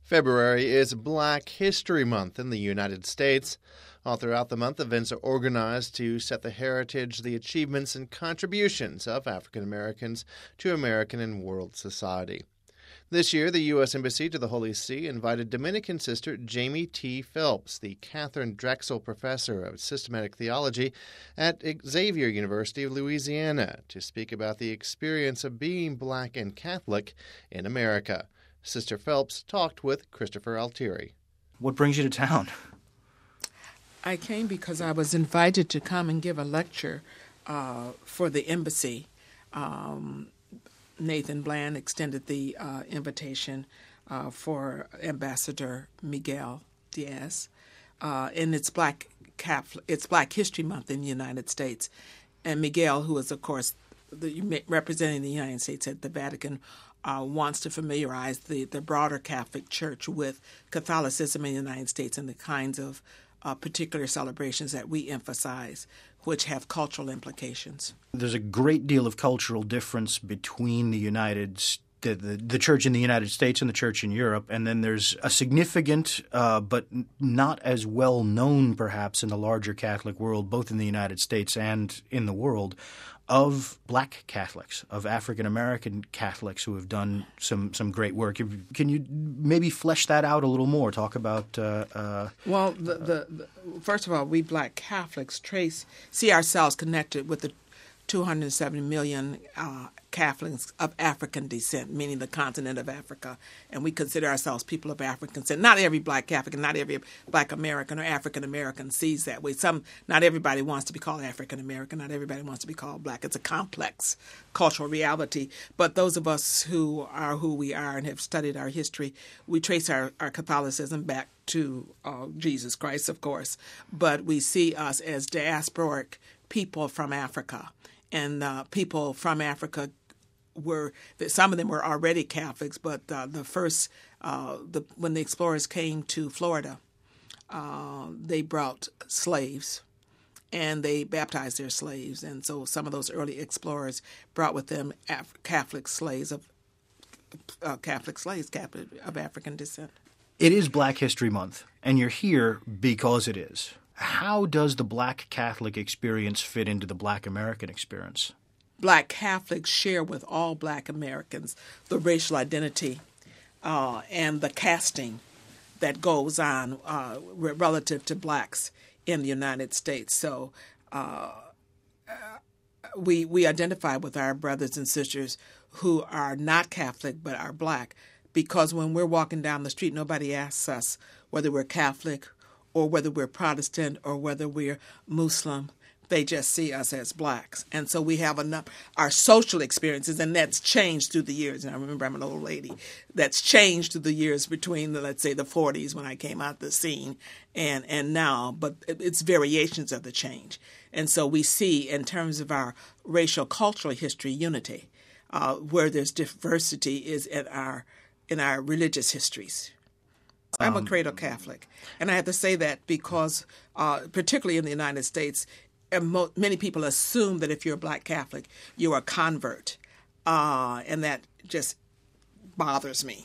February is Black History Month in the United States. All throughout the month, events are organized to set the heritage, the achievements, and contributions of African Americans to American and world society. This year, the U.S. Embassy to the Holy See invited Dominican sister Jamie T. Phelps, the Catherine Drexel Professor of Systematic Theology at Xavier University of Louisiana, to speak about the experience of being Black and Catholic in America. Sister Phelps talked with Christopher Altieri. What brings you to town? I came because I was invited to come and give a lecture for the embassy. Nathan Bland extended the invitation for Ambassador Miguel Diaz, and it's Black History Month in the United States. And Miguel, who is, of course, representing the United States at the Vatican, wants to familiarize the broader Catholic Church with Catholicism in the United States and the kinds of particular celebrations that we emphasize, which have cultural implications. There's a great deal of cultural difference between the church in the United States and the church in Europe, and then there's a significant but not as well known perhaps in the larger Catholic world, both in the United States and in the world, of Black Catholics, of African American Catholics who have done some great work. Can you maybe flesh that out a little more? Talk about well, first of all, we Black Catholics see ourselves connected with the 270 million Catholics of African descent, meaning the continent of Africa, and we consider ourselves people of African descent. Not every Black Catholic and not every Black American or African American sees that way. Not everybody wants to be called African American. Not everybody wants to be called Black. It's a complex cultural reality. But those of us who are who we are and have studied our history, we trace our Catholicism back to Jesus Christ, of course. But we see us as diasporic people from Africa. And people from Africa some of them were already Catholics, but when the explorers came to Florida, they brought slaves, and they baptized their slaves. And so some of those early explorers brought with them Catholic slaves of African descent. It is Black History Month, and you're here because it is. How does the Black Catholic experience fit into the Black American experience? Black Catholics share with all Black Americans the racial identity and the casting that goes on relative to Blacks in the United States. So we identify with our brothers and sisters who are not Catholic but are Black, because when we're walking down the street, nobody asks us whether we're Catholic or whether we're Protestant or whether we're Muslim. They just see us as Blacks. And so we have our social experiences, and that's changed through the years. And I remember I'm an old lady. That's changed through the years between, let's say, the 40s when I came out the scene and now. But it's variations of the change. And so we see, in terms of our racial cultural history, unity. Where there's diversity is in our religious histories. I'm a cradle Catholic, and I have to say that because, particularly in the United States, many people assume that if you're a Black Catholic, you're a convert, and that just bothers me.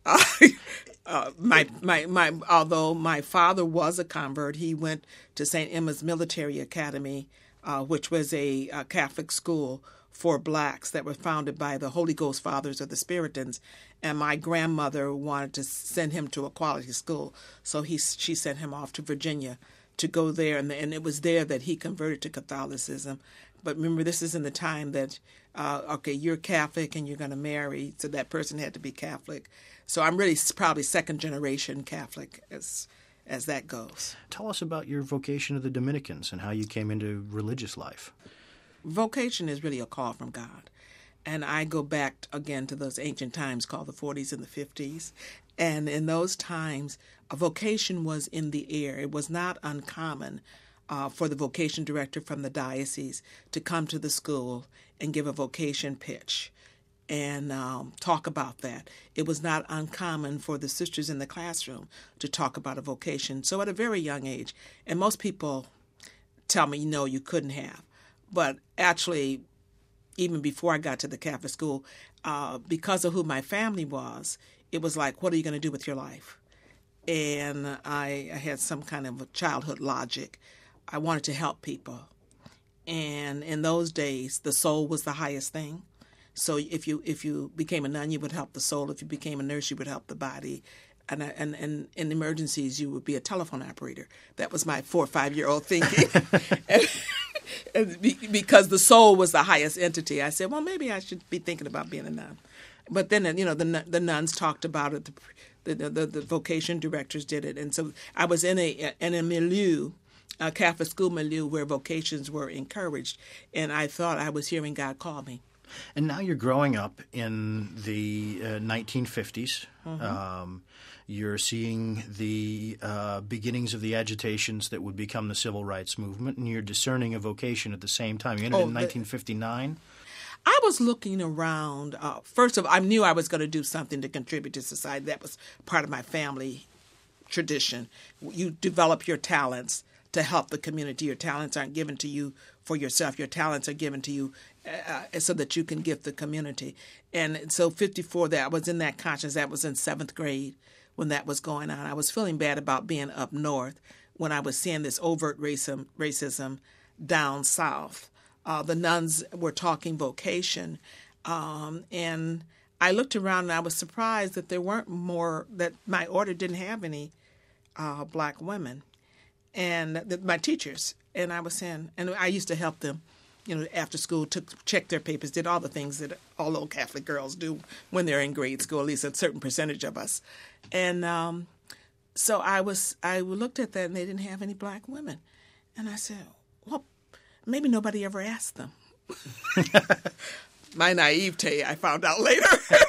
Although my father was a convert, he went to St. Emma's Military Academy, which was a Catholic school for Blacks that were founded by the Holy Ghost Fathers of the Spiritans, and my grandmother wanted to send him to a quality school, so she sent him off to Virginia to go there, and it was there that he converted to Catholicism. But remember, this is in the time that, you're Catholic and you're going to marry, so that person had to be Catholic. So I'm really probably second-generation Catholic as that goes. Tell us about your vocation of the Dominicans and how you came into religious life. Vocation is really a call from God. And I go back again to those ancient times called the 40s and the 50s. And in those times, a vocation was in the air. It was not uncommon for the vocation director from the diocese to come to the school and give a vocation pitch and talk about that. It was not uncommon for the sisters in the classroom to talk about a vocation. So at a very young age, and most people tell me, no, you couldn't have. But actually, even before I got to the Catholic school, because of who my family was, it was like, what are you going to do with your life? And I had some kind of a childhood logic. I wanted to help people. And in those days, the soul was the highest thing. So if you became a nun, you would help the soul. If you became a nurse, you would help the body. And in emergencies, you would be a telephone operator. That was my 4 or 5 year old thinking. Because the soul was the highest entity, I said, well, maybe I should be thinking about being a nun. But then, the nuns talked about it. The vocation directors did it. And so I was in a milieu, a Catholic school milieu, where vocations were encouraged. And I thought I was hearing God call me. And now you're growing up in the 1950s. Mm-hmm. You're seeing the beginnings of the agitations that would become the civil rights movement, and you're discerning a vocation at the same time. You entered in 1959. I was looking around. First of all, I knew I was going to do something to contribute to society. That was part of my family tradition. You develop your talents to help the community. Your talents aren't given to you for yourself. Your talents are given to you so that you can give the community. And so 54, that I was in that conscience. That was in 7th grade when that was going on. I was feeling bad about being up north when I was seeing this overt racism down south. The nuns were talking vocation. And I looked around and I was surprised that there weren't more, that my order didn't have any black women. And my teachers. And I was saying, and I used to help them, after school, check their papers, did all the things that all old Catholic girls do when they're in grade school, at least a certain percentage of us. And so I looked at that and they didn't have any black women. And I said, well, maybe nobody ever asked them. My naivete, I found out later.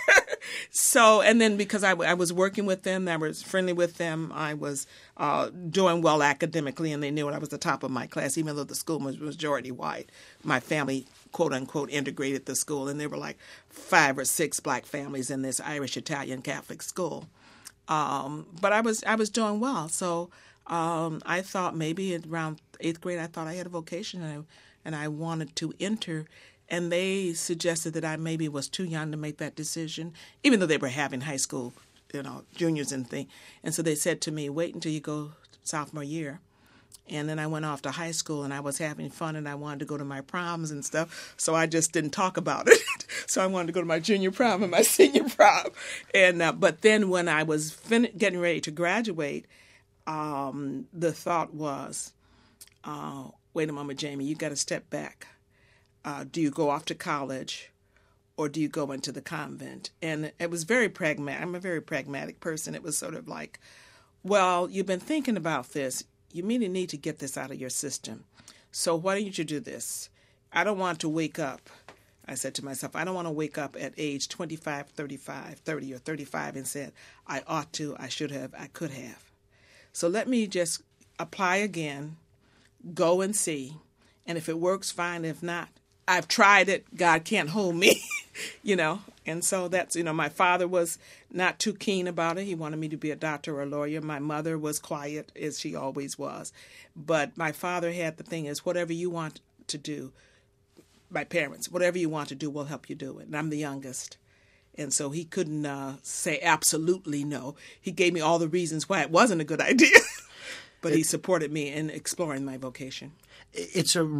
So, and then because I was working with them, I was friendly with them, I was doing well academically, and they knew I was the top of my class, even though the school was majority white. My family, quote unquote, integrated the school, and there were like 5 or 6 black families in this Irish Italian Catholic school. But I was doing well, so I thought maybe around 8th grade, I thought I had a vocation, and I wanted to enter. And they suggested that I maybe was too young to make that decision, even though they were having high school, juniors and things. And so they said to me, wait until you go sophomore year. And then I went off to high school, and I was having fun, and I wanted to go to my proms and stuff. So I just didn't talk about it. So I wanted to go to my junior prom and my senior prom. And but then when I was getting ready to graduate, the thought was, wait a moment, Jamie, you got to step back. Do you go off to college, or do you go into the convent? And it was very pragmatic. I'm a very pragmatic person. It was sort of like, well, you've been thinking about this. You really need to get this out of your system. So why don't you do this? I don't want to wake up. I said to myself, I don't want to wake up at age 25, 35, 30 or 35 and said, I ought to, I should have, I could have. So let me just apply again, go and see. And if it works, fine. If not, I've tried it. God can't hold me, And so that's, my father was not too keen about it. He wanted me to be a doctor or a lawyer. My mother was quiet, as she always was. But my father had the thing is, whatever you want to do, my parents, whatever you want to do, we'll help you do it. And I'm the youngest. And so he couldn't say absolutely no. He gave me all the reasons why it wasn't a good idea. But he supported me in exploring my vocation. It's a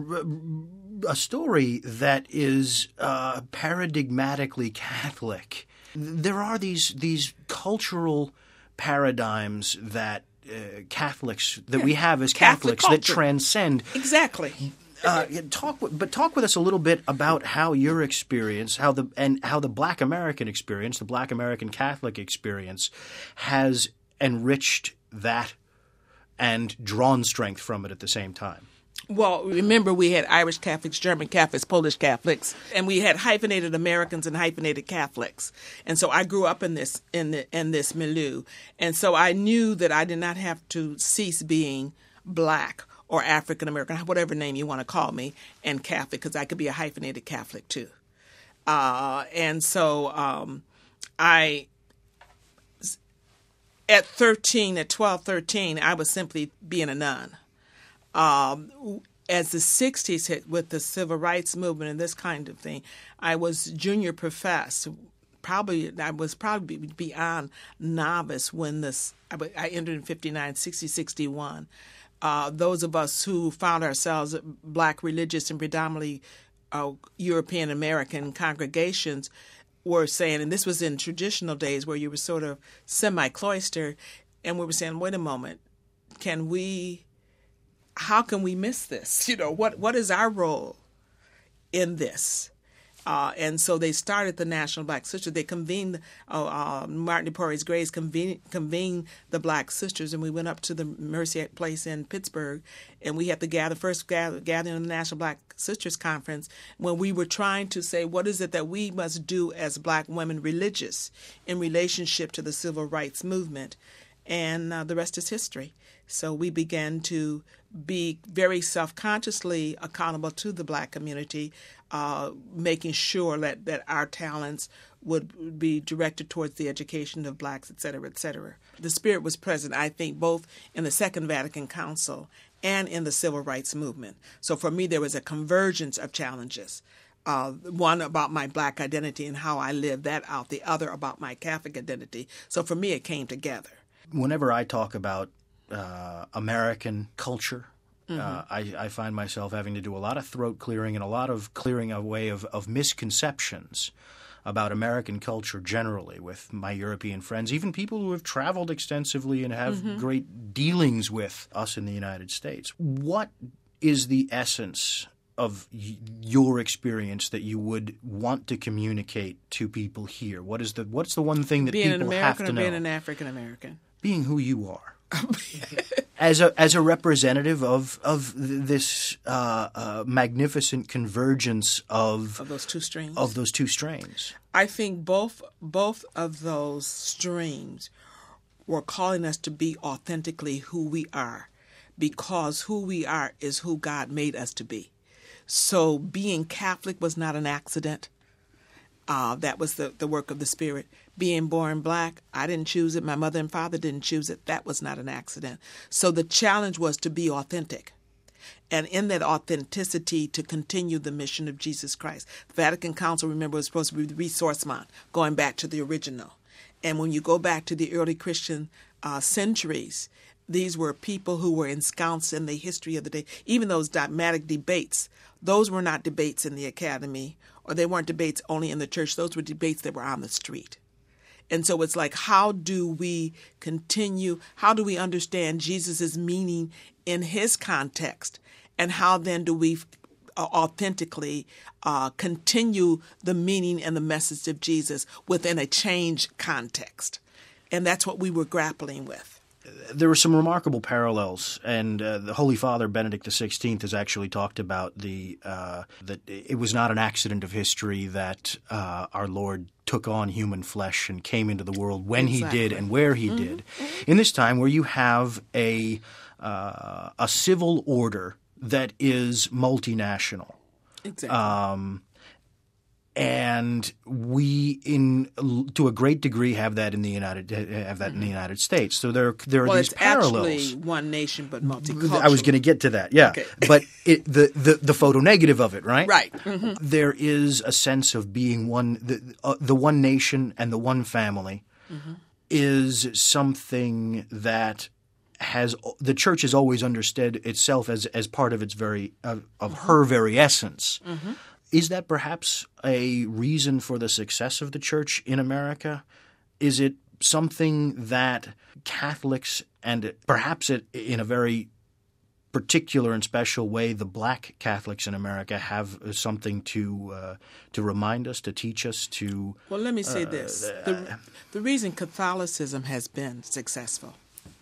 story that is paradigmatically Catholic. There are these cultural paradigms that Catholics that we have as Catholics that transcend. Exactly. Talk with us a little bit about how your experience, how the Black American experience, the Black American Catholic experience, has enriched that and drawn strength from it at the same time. Well, remember we had Irish Catholics, German Catholics, Polish Catholics, and we had hyphenated Americans and hyphenated Catholics. And so I grew up in this milieu. And so I knew that I did not have to cease being Black or African American, whatever name you want to call me, and Catholic, because I could be a hyphenated Catholic too. And so at 12, 13, I was simply being a nun. As the 60s hit with the civil rights movement and this kind of thing, I was junior professed I was probably beyond novice when I entered in 59, 60, 61. Those of us who found ourselves Black religious and predominantly European American congregations were saying, and this was in traditional days where you were sort of semi-cloistered, and we were saying, wait a moment, how can we miss this? What is our role in this? And so they started the National Black Sisters. They convened, Martin DePorres Grace convened the Black Sisters, and we went up to the Mercy Place in Pittsburgh, and we had the first gathering of the National Black Sisters Conference, when we were trying to say, what is it that we must do as Black women religious in relationship to the Civil Rights Movement? And the rest is history. So we began to be very self-consciously accountable to the Black community, making sure that our talents would be directed towards the education of Blacks, et cetera, et cetera. The spirit was present, I think, both in the Second Vatican Council and in the Civil Rights Movement. So for me, there was a convergence of challenges. One about my Black identity and how I lived that out, the other about my Catholic identity. So for me, it came together. Whenever I talk about American culture, I find myself having to do a lot of throat clearing and a lot of clearing away of misconceptions about American culture generally with my European friends, even people who have traveled extensively and have great dealings with us in the United States. What is the essence of your experience that you would want to communicate to people here? What's the one thing that people have to know? Being an African American. Being who you are. As a representative of this magnificent convergence of those two streams. I think both of those streams were calling us to be authentically who we are, because who we are is who God made us to be. So being Catholic was not an accident. That was the work of the Spirit. Being born Black, I didn't choose it. My mother and father didn't choose it. That was not an accident. So the challenge was to be authentic. And in that authenticity, to continue the mission of Jesus Christ. The Vatican Council, remember, was supposed to be the ressourcement, going back to the original. And when you go back to the early Christian centuries, these were people who were ensconced in the history of the day. Even those dogmatic debates, those were not debates in the academy, or they weren't debates only in the church. Those were debates that were on the street. And so it's like, how do we continue? How do we understand Jesus' meaning in his context? And how then do we authentically continue the meaning and the message of Jesus within a changed context? And that's what we were grappling with. There were some remarkable parallels, and the Holy Father Benedict XVI has actually talked about that it was not an accident of history that our Lord took on human flesh and came into the world when he did and where he did. In this time where you have a civil order that is multinational. Exactly. And we, to a great degree, have that in the United States. So there are these parallels. It's actually one nation but multicultural. I was going to get to that, yeah. Okay. But the photo negative of it, right? Right. There is a sense of being one. The one nation and the one family is something that the church has always understood itself as part of its her very essence. Is that perhaps a reason for the success of the church in America? Is it something that Catholics, and perhaps in a very particular and special way, the Black Catholics in America have something to remind us, to teach us, to... Well, let me say this. The reason Catholicism has been successful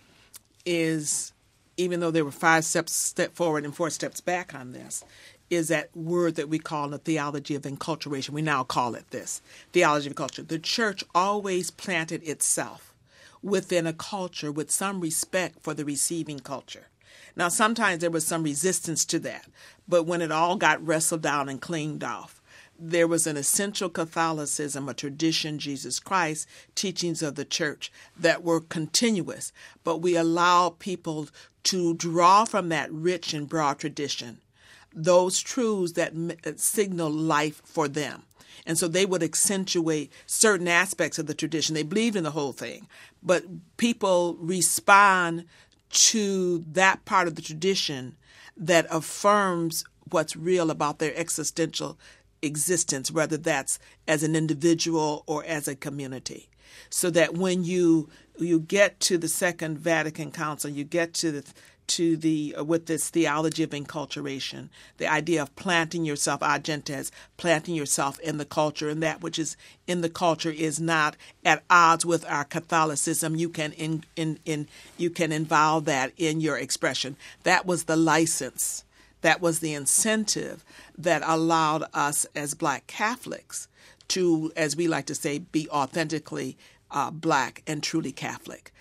is, even though there were 5 steps forward and 4 steps back on this, is that word that we call the theology of enculturation. We now call it this, theology of culture. The church always planted itself within a culture with some respect for the receiving culture. Now, sometimes there was some resistance to that, but when it all got wrestled down and cleaned off, there was an essential Catholicism, a tradition, Jesus Christ, teachings of the church that were continuous, but we allow people to draw from that rich and broad tradition those truths that signal life for them. And so they would accentuate certain aspects of the tradition. They believed in the whole thing, but people respond to that part of the tradition that affirms what's real about their existential existence, whether that's as an individual or as a community. So that when you get to the Second Vatican Council, you get to the with this theology of enculturation, the idea of planting yourself, agentes, planting yourself in the culture, and that which is in the culture is not at odds with our Catholicism. You can you can involve that in your expression. That was the license. That was the incentive that allowed us as Black Catholics to, as we like to say, be authentically Black and truly Catholic.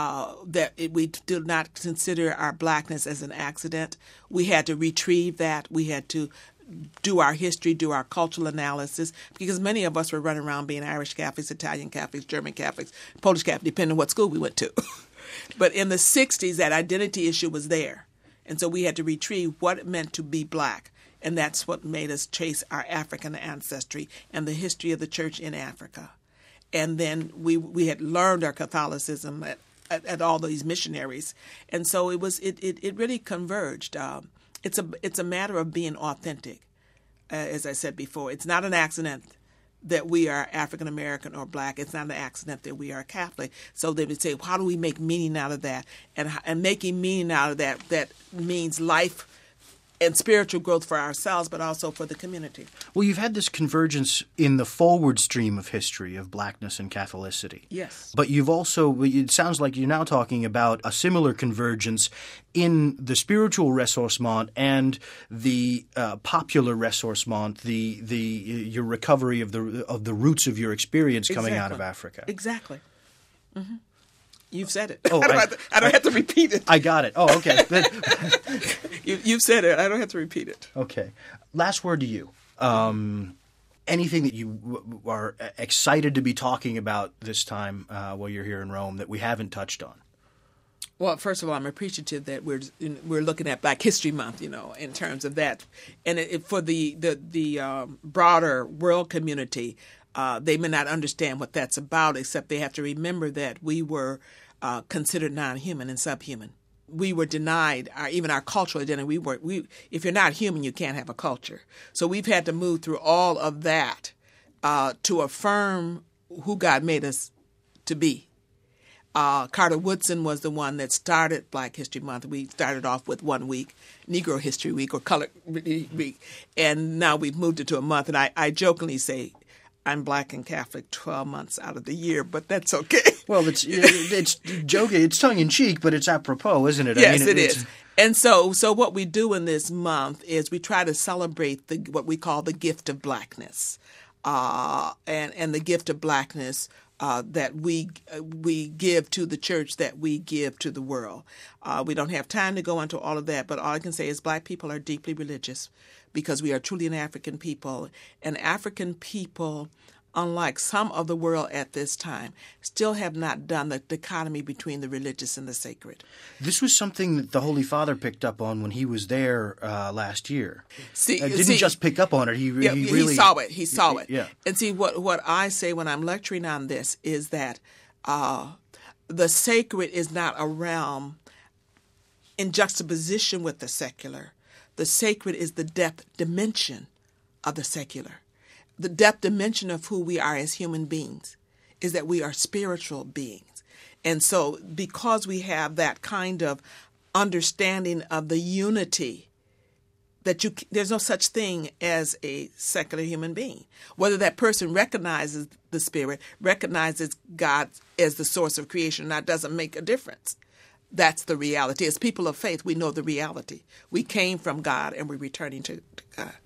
We did not consider our Blackness as an accident. We had to retrieve that. We had to do our history, do our cultural analysis, because many of us were running around being Irish Catholics, Italian Catholics, German Catholics, Polish Catholics, depending on what school we went to. But in the 60s, that identity issue was there. And so we had to retrieve what it meant to be Black. And that's what made us trace our African ancestry and the history of the church in Africa. And then we had learned our Catholicism at all these missionaries. And so it really converged. It's a matter of being authentic, as I said before. It's not an accident that we are African American or Black. It's not an accident that we are Catholic. So they would say, how do we make meaning out of that? And making meaning out of that means life and spiritual growth for ourselves, but also for the community. Well, you've had this convergence in the forward stream of history of Blackness and Catholicity. Yes. But you've also, it sounds like you're now talking about a similar convergence in the spiritual ressourcement and the popular ressourcement, your recovery of the roots of your experience coming out of Africa. Exactly. Mm-hmm. You've said it. Oh, I don't have to repeat it. I got it. Oh, okay. You've said it. I don't have to repeat it. Okay. Last word to you. Anything that you are excited to be talking about this time while you're here in Rome that we haven't touched on? Well, first of all, I'm appreciative that we're looking at Black History Month, in terms of that, and for the broader world community. They may not understand what that's about, except they have to remember that we were considered non-human and subhuman. We were denied even our cultural identity. If you're not human, you can't have a culture. So we've had to move through all of that to affirm who God made us to be. Carter Woodson was the one that started Black History Month. We started off with 1 week, Negro History Week or Color Week, and now we've moved it to a month. And I jokingly say, I'm Black and Catholic 12 months out of the year, but that's okay. Well, it's joking. It's tongue in cheek, but it's apropos, isn't it? Yes, it is. And so what we do in this month is we try to celebrate what we call the gift of Blackness, and the gift of Blackness that we give to the church, that we give to the world. We don't have time to go into all of that, but all I can say is Black people are deeply religious, because we are truly an African people. And African people, unlike some of the world at this time, still have not done the dichotomy between the religious and the sacred. This was something that the Holy Father picked up on when he was there last year. Didn't just pick up on it. He really saw it. He saw it. Yeah. And see, what I say when I'm lecturing on this is that the sacred is not a realm in juxtaposition with the secular. The sacred is the depth dimension of the secular. The depth dimension of who we are as human beings is that we are spiritual beings. And so because we have that kind of understanding of the unity, there's no such thing as a secular human being. Whether that person recognizes the Spirit, recognizes God as the source of creation, that doesn't make a difference. That's the reality. As people of faith, we know the reality. We came from God and we're returning to God.